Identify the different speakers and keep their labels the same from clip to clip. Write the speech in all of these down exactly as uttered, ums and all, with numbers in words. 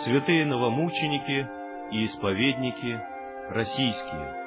Speaker 1: святые новомученики и исповедники российские.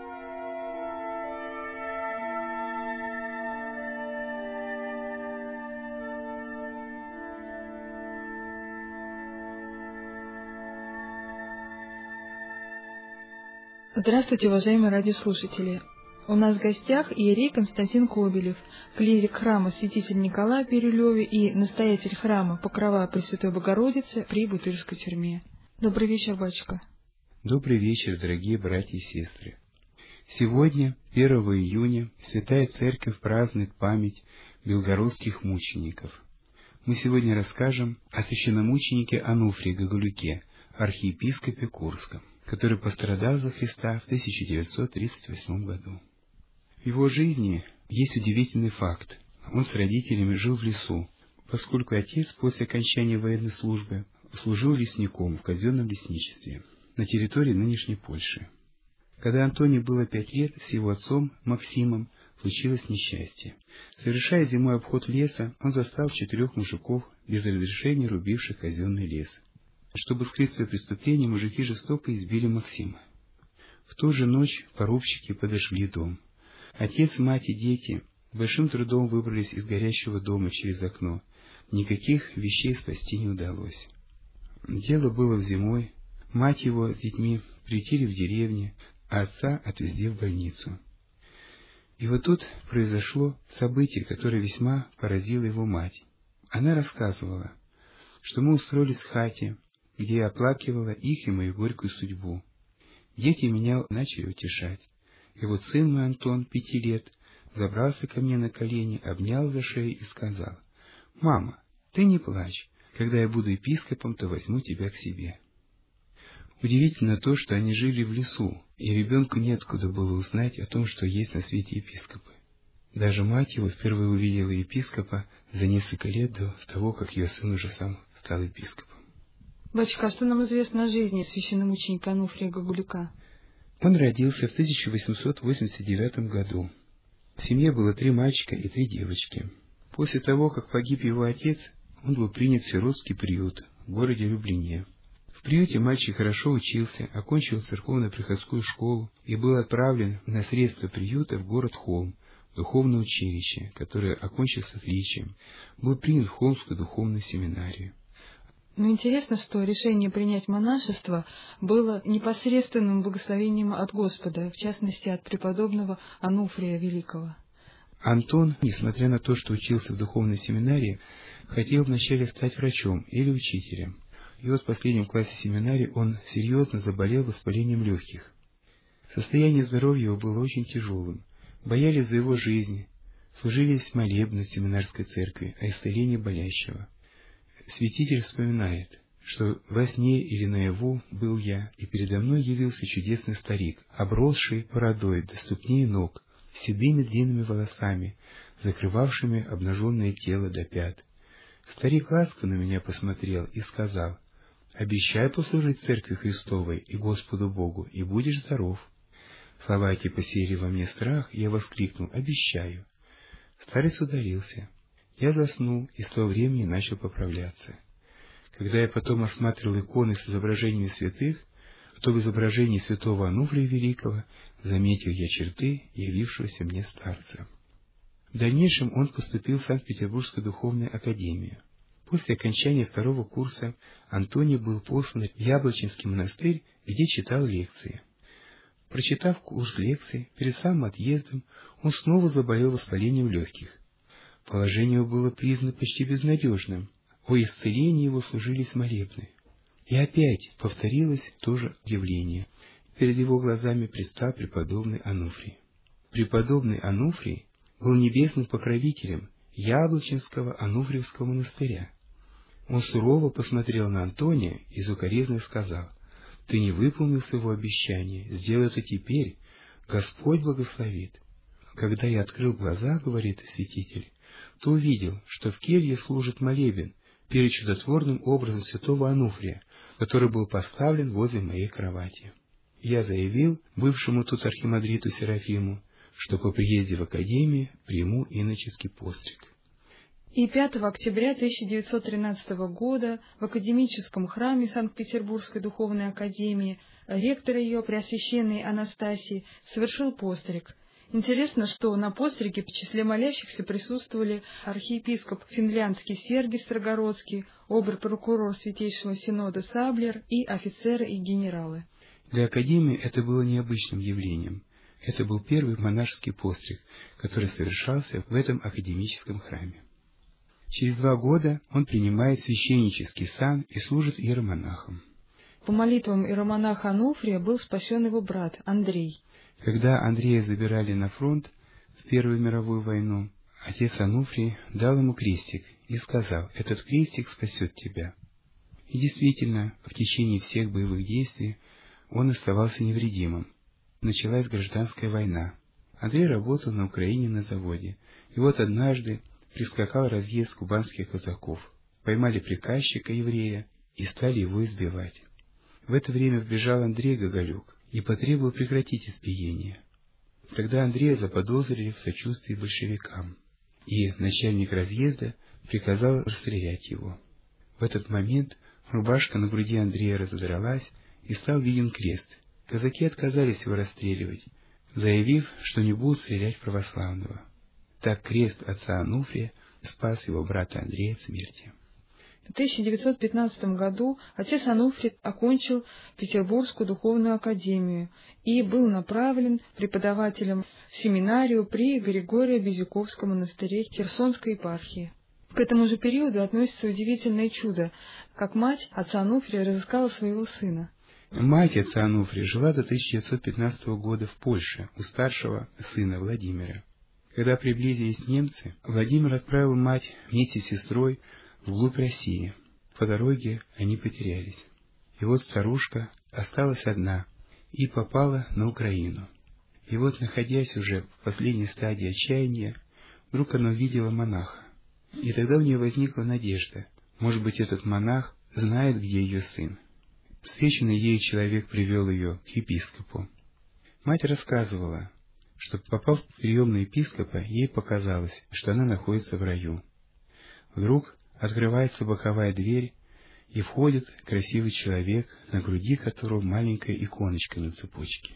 Speaker 2: Здравствуйте, уважаемые радиослушатели! У нас в гостях иерей Константин Кобелев, клирик храма Святителя Николая в Бирюлеве и настоятель храма Покрова Пресвятой Богородицы при Бутырской тюрьме. Добрый вечер, батюшка.
Speaker 3: Добрый вечер, дорогие братья и сестры. Сегодня, первого июня, Святая Церковь празднует память белгородских мучеников. Мы сегодня расскажем о священномученике Ануфрии Гагалюке, архиепископе Курском, который пострадал за Христа в тысяча девятьсот тридцать восьмом году. В его жизни есть удивительный факт. Он с родителями жил в лесу, поскольку отец после окончания военной службы служил лесником в казенном лесничестве на территории нынешней Польши. Когда Антоне было пять лет, с его отцом Максимом случилось несчастье. Совершая зимой обход леса, он застал четырех мужиков без разрешения рубивших казенный лес. Чтобы скрыть свое преступление, мужики жестоко избили Максима. В ту же ночь порубщики подожгли дом. Отец, мать и дети большим трудом выбрались из горящего дома через окно. Никаких вещей спасти не удалось. Дело было зимой. Мать его с детьми приютили в деревне, а отца отвезли в больницу. И вот тут произошло событие, которое весьма поразило его мать. Она рассказывала, что мы устроились в хате, где я оплакивала их и мою горькую судьбу. Дети меня начали утешать. И вот сын мой Антон, пяти лет, забрался ко мне на колени, обнял за шею и сказал: «Мама, ты не плачь, когда я буду епископом, то возьму тебя к себе». Удивительно то, что они жили в лесу, и ребенку неоткуда было узнать о том, что есть на свете епископы. Даже мать его впервые увидела епископа за несколько лет до того, как ее сын уже сам стал епископом.
Speaker 2: Батюшка, а что нам известно о жизни священномученика Ануфрия Гагалюка?
Speaker 3: Он родился в тысяча восемьсот восемьдесят девятом году. В семье было три мальчика и три девочки. После того, как погиб его отец, он был принят в сиротский приют в городе Люблине. В приюте мальчик хорошо учился, окончил церковно-приходскую школу и был отправлен на средства приюта в город Холм, духовное училище, которое окончил с отличием, был принят в Холмскую духовную семинарию.
Speaker 2: Но интересно, что решение принять монашество было непосредственным благословением от Господа, в частности, от преподобного Ануфрия Великого.
Speaker 3: Антон, несмотря на то, что учился в духовной семинарии, хотел вначале стать врачом или учителем. И вот в последнем классе семинарии он серьезно заболел воспалением легких. Состояние здоровья его было очень тяжелым. Боялись за его жизнь, служились молебны в семинарской церкви о исцелении болящего. Святитель вспоминает, что во сне или наяву был я, и передо мной явился чудесный старик, обросший бородой до ступней ног, с седыми длинными волосами, закрывавшими обнаженное тело до пят. Старик ласково на меня посмотрел и сказал: «Обещай послужить Церкви Христовой и Господу Богу, и будешь здоров». Слова эти посеяли во мне страх, и я воскликнул: «Обещаю». Старец удалился. Я заснул и с того времени начал поправляться. Когда я потом осматривал иконы с изображениями святых, то в изображении святого Ануфрия Великого заметил я черты явившегося мне старца. В дальнейшем он поступил в Санкт-Петербургскую духовную академию. После окончания второго курса Антоний был послан в Яблочинский монастырь, где читал лекции. Прочитав курс лекций, перед самым отъездом он снова заболел воспалением легких. Положение его было признано почти безнадежным. О исцелении его служились молебны. И опять повторилось то же явление. Перед его глазами предстал преподобный Ануфрий. Преподобный Ануфрий был небесным покровителем Яблочинского Ануфриевского монастыря. Он сурово посмотрел на Антония и укоризной сказал: «Ты не выполнил своего обещания, сделай это теперь, Господь благословит». Когда я открыл глаза, говорит святитель, то увидел, что в келье служит молебен перед чудотворным образом святого Ануфрия, который был поставлен возле моей кровати. Я заявил бывшему тут архимандриту Серафиму, что по приезде в академию приму иноческий постриг.
Speaker 2: И пятого октября тысяча девятьсот тринадцатого года в Академическом храме Санкт-Петербургской духовной академии ректор ее, Преосвященный Анастасий, совершил постриг. Интересно, что на постриге в числе молящихся присутствовали архиепископ финляндский Сергий Строгородский, обер-прокурор Святейшего Синода Саблер и офицеры и генералы.
Speaker 3: Для Академии это было необычным явлением. Это был первый монашеский постриг, который совершался в этом академическом храме. Через два года он принимает священнический сан и служит иеромонахом.
Speaker 2: По молитвам иеромонаха Ануфрия был спасен его брат Андрей.
Speaker 3: Когда Андрея забирали на фронт в Первую мировую войну, отец Ануфрий дал ему крестик и сказал: «Этот крестик спасет тебя». И действительно, в течение всех боевых действий он оставался невредимым. Началась гражданская война. Андрей работал на Украине на заводе, и вот однажды прискакал разъезд кубанских казаков, поймали приказчика-еврея и стали его избивать. В это время вбежал Андрей Гоголюк и потребовал прекратить избиение. Тогда Андрея заподозрили в сочувствии большевикам, и начальник разъезда приказал расстрелять его. В этот момент рубашка на груди Андрея разодралась, и стал виден крест. Казаки отказались его расстреливать, заявив, что не будут стрелять в православного. Так крест отца Ануфрия спас его брата Андрея от смерти.
Speaker 2: В тысяча девятьсот пятнадцатом году отец Ануфрий окончил Петербургскую духовную академию и был направлен преподавателем в семинарию при Григорио-Безюковском монастыре Херсонской епархии. К этому же периоду относится удивительное чудо, как мать отца Ануфрия разыскала своего сына.
Speaker 3: Мать отца Ануфрия жила до тысяча девятьсот пятнадцатого года в Польше у старшего сына Владимира. Когда приблизились немцы, Владимир отправил мать вместе с сестрой вглубь России. По дороге они потерялись. И вот старушка осталась одна и попала на Украину. И вот, находясь уже в последней стадии отчаяния, вдруг она увидела монаха. И тогда у нее возникла надежда. Может быть, этот монах знает, где ее сын. Встреченный ею человек привел ее к епископу. Мать рассказывала, что, попав в приемный епископа, ей показалось, что она находится в раю. Вдруг открывается боковая дверь, и входит красивый человек, на груди которого маленькая иконочка на цепочке.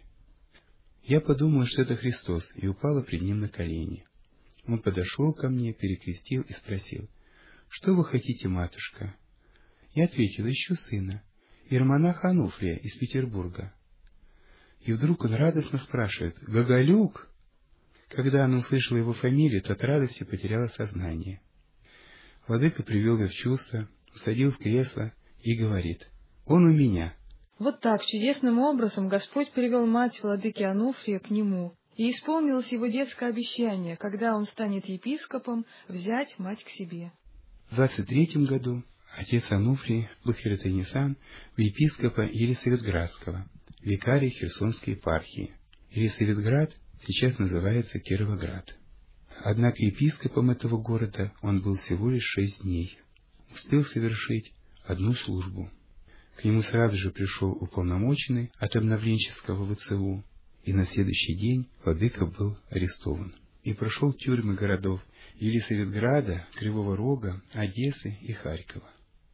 Speaker 3: Я подумала, что это Христос, и упала пред ним на колени. Он подошел ко мне, перекрестил и спросил: «Что вы хотите, матушка?» Я ответила: «Ищу сына, иеромонаха Ануфрия из Петербурга». И вдруг он радостно спрашивает: «Гоголюк?» Когда она услышала его фамилию, то от радости потеряла сознание. Владыка привел ее в чувство, усадил в кресло и говорит: «Он у меня».
Speaker 2: Вот так чудесным образом Господь привел мать владыки Ануфрия к нему, и исполнилось его детское обещание, когда он станет епископом, взять мать к себе.
Speaker 3: В двадцать третьем году отец Ануфрий был хиротонисан в епископа Елисаветградского, викарий Херсонской епархии. Елисаветград сейчас называется Кировоград. Однако епископом этого города он был всего лишь шесть дней. Успел совершить одну службу. К нему сразу же пришел уполномоченный от обновленческого ВЦУ, и на следующий день владыка был арестован и прошел тюрьмы городов Елисаветграда, Кривого Рога, Одессы и Харькова.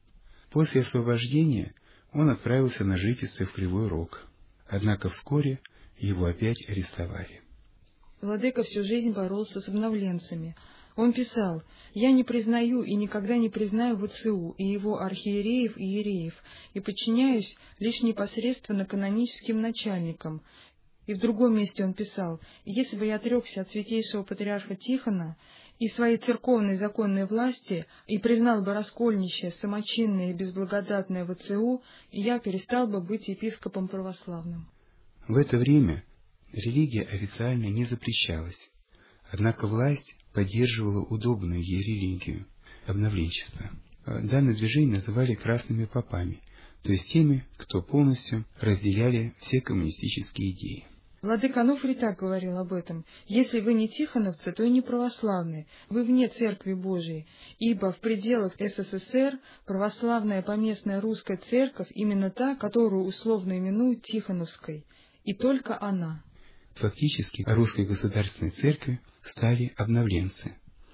Speaker 3: После освобождения он отправился на жительство в Кривой Рог, однако вскоре его опять арестовали.
Speaker 2: Владыка всю жизнь боролся с обновленцами. Он писал: «Я не признаю и никогда не признаю ВЦУ и его архиереев и иереев, и подчиняюсь лишь непосредственно каноническим начальникам». И в другом месте он писал: «Если бы я отрекся от святейшего патриарха Тихона и своей церковной законной власти и признал бы раскольничье, самочинное и безблагодатное ВЦУ, я перестал бы быть епископом православным».
Speaker 3: В это время религия официально не запрещалась, однако власть поддерживала удобную ей религию – обновленчество. Данное движение называли красными попами, то есть теми, кто полностью разделяли все коммунистические идеи.
Speaker 2: Владыка Ануфрий так говорил об этом: «Если вы не тихоновцы, то и не православные, вы вне Церкви Божией, ибо в пределах СССР православная поместная русская церковь именно та, которую условно именуют Тихоновской, и только она».
Speaker 3: Фактически русской государственной церковью стали обновленцы.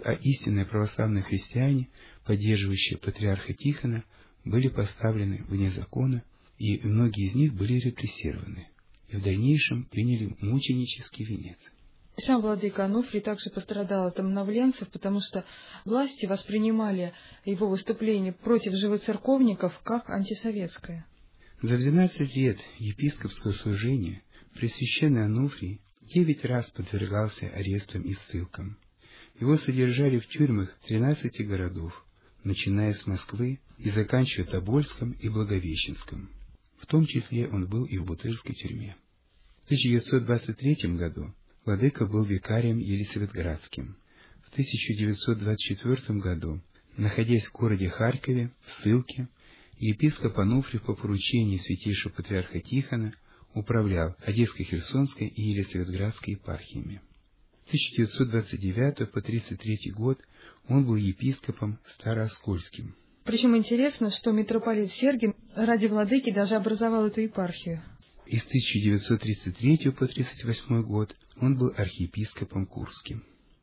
Speaker 3: а истинные православные христиане, поддерживающие патриарха Тихона, были поставлены вне закона, и многие из них были репрессированы, и в дальнейшем приняли мученический венец.
Speaker 2: Сам владыка Ануфрий также пострадал от омновленцев, потому что власти воспринимали его выступление против живоцерковников как антисоветское.
Speaker 3: За двенадцать лет епископского служения Пресвященный Ануфрий девять раз подвергался арестам и ссылкам. Его содержали в тюрьмах тринадцати городов, начиная с Москвы и заканчивая Тобольском и Благовещенском. В том числе он был и в Бутырской тюрьме. В тысяча девятьсот двадцать третьем году владыка был викарием Елисаветградским. В тысяча девятьсот двадцать четвёртом году, находясь в городе Харькове, в ссылке, епископ Ануфрий по поручению святейшего патриарха Тихона управлял Одесско-Херсонской и Елисаветградской епархиями. С тысяча девятьсот двадцать девятого по тридцать третий год он был епископом Старооскольским.
Speaker 2: Причем интересно, что митрополит Сергий ради владыки даже образовал эту епархию.
Speaker 3: И с тысяча девятьсот тридцать третьего по тридцать восьмой год он был архиепископом Курским.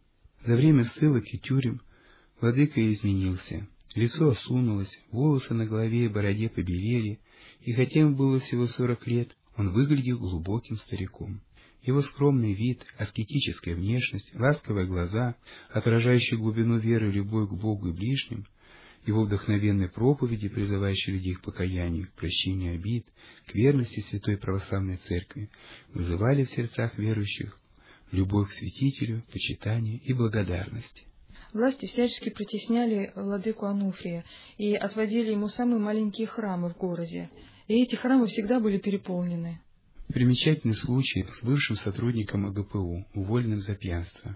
Speaker 3: За время ссылок и тюрем владыка изменился, лицо осунулось, волосы на голове и бороде побелели, и хотя ему было всего сорок лет, он выглядел глубоким стариком. Его скромный вид, аскетическая внешность, ласковые глаза, отражающие глубину веры и любовь к Богу и ближним, его вдохновенные проповеди, призывающие людей к покаянию, к прощению обид, к верности Святой Православной Церкви, вызывали в сердцах верующих любовь к святителю, почитание и благодарность.
Speaker 2: Власти всячески притесняли владыку Ануфрия и отводили ему самые маленькие храмы в городе, и эти храмы всегда были переполнены.
Speaker 3: Примечательный случай с бывшим сотрудником А Г П У, уволенным за пьянство.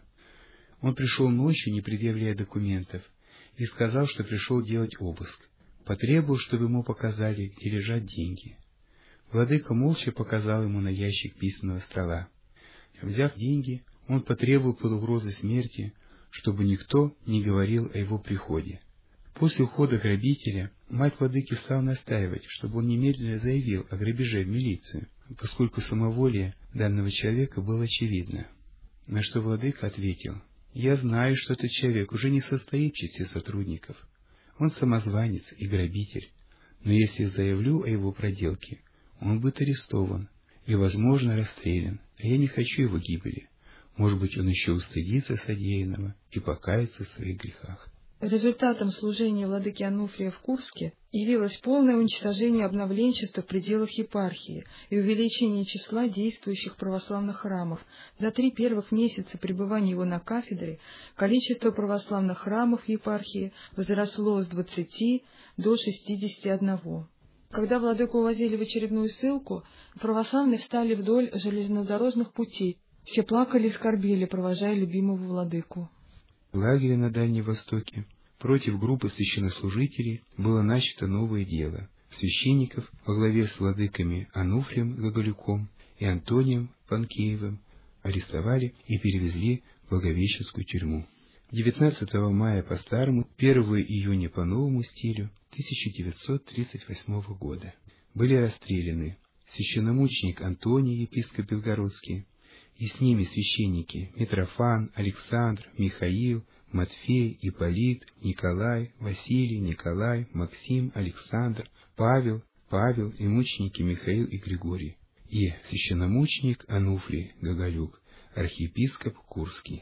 Speaker 3: Он пришел ночью, не предъявляя документов, и сказал, что пришел делать обыск. Потребовал, чтобы ему показали, где лежат деньги. Владыка молча показал ему на ящик письменного стола. Взяв деньги, он потребовал под угрозой смерти, чтобы никто не говорил о его приходе. После ухода грабителя мать владыки стала настаивать, чтобы он немедленно заявил о грабеже в милицию, поскольку самоволие данного человека было очевидно. На что владыка ответил: «Я знаю, что этот человек уже не состоит в числе сотрудников. Он самозванец и грабитель, но если я заявлю о его проделке, он будет арестован и, возможно, расстрелян, а я не хочу его гибели. Может быть, он еще устыдится содеянного и покается в своих грехах».
Speaker 2: Результатом служения владыки Ануфрия в Курске явилось полное уничтожение обновленчества в пределах епархии и увеличение числа действующих православных храмов. За три первых месяца пребывания его на кафедре количество православных храмов в епархии возросло с двадцати до шестидесяти одного. Когда владыку увозили в очередную ссылку, православные встали вдоль железнодорожных путей. Все плакали и скорбели, провожая любимого владыку.
Speaker 3: В лагере на Дальнем Востоке против группы священнослужителей было начато новое дело. Священников во главе с владыками Ануфрием Гагалюком и Антонием Панкеевым арестовали и перевезли в Благовещенскую тюрьму. девятнадцатого мая по старому, первого июня по новому стилю тысяча девятьсот тридцать восьмого года были расстреляны священномученик Антоний, епископ Белгородский, и с ними священники Митрофан, Александр, Михаил, Матфей, Ипполит, Николай, Василий, Николай, Максим, Александр, Павел, Павел и мученики Михаил и Григорий, и священномученик Ануфрий Гагалюк, архиепископ Курский.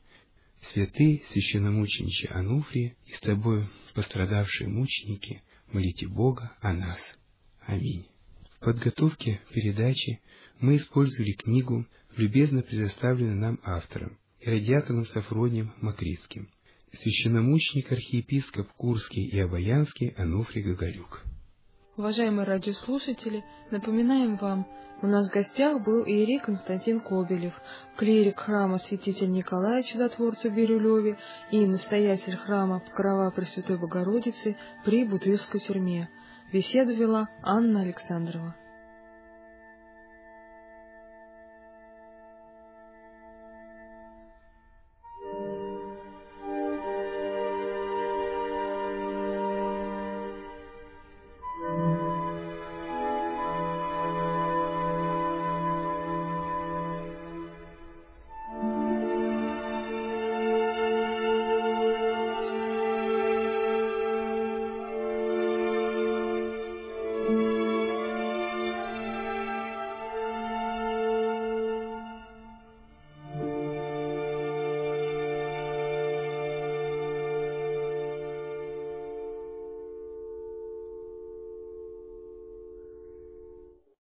Speaker 3: Святые священномучениче Ануфрий и с тобою пострадавшие мученики, молите Бога о нас. Аминь. В подготовке передачи мы использовали книгу, любезно предоставленную нам автором, иродиаконом Сафронием Макритским, священномученик архиепископ Курский и Обаянский Ануфрий Гагалюк.
Speaker 2: Уважаемые радиослушатели, напоминаем вам, у нас в гостях был иерей Константин Кобелев, клирик храма святителя Николая Чудотворца в Бирюлеве и настоятель храма Покрова Пресвятой Богородицы при Бутырской тюрьме. Беседу вела Анна Александрова.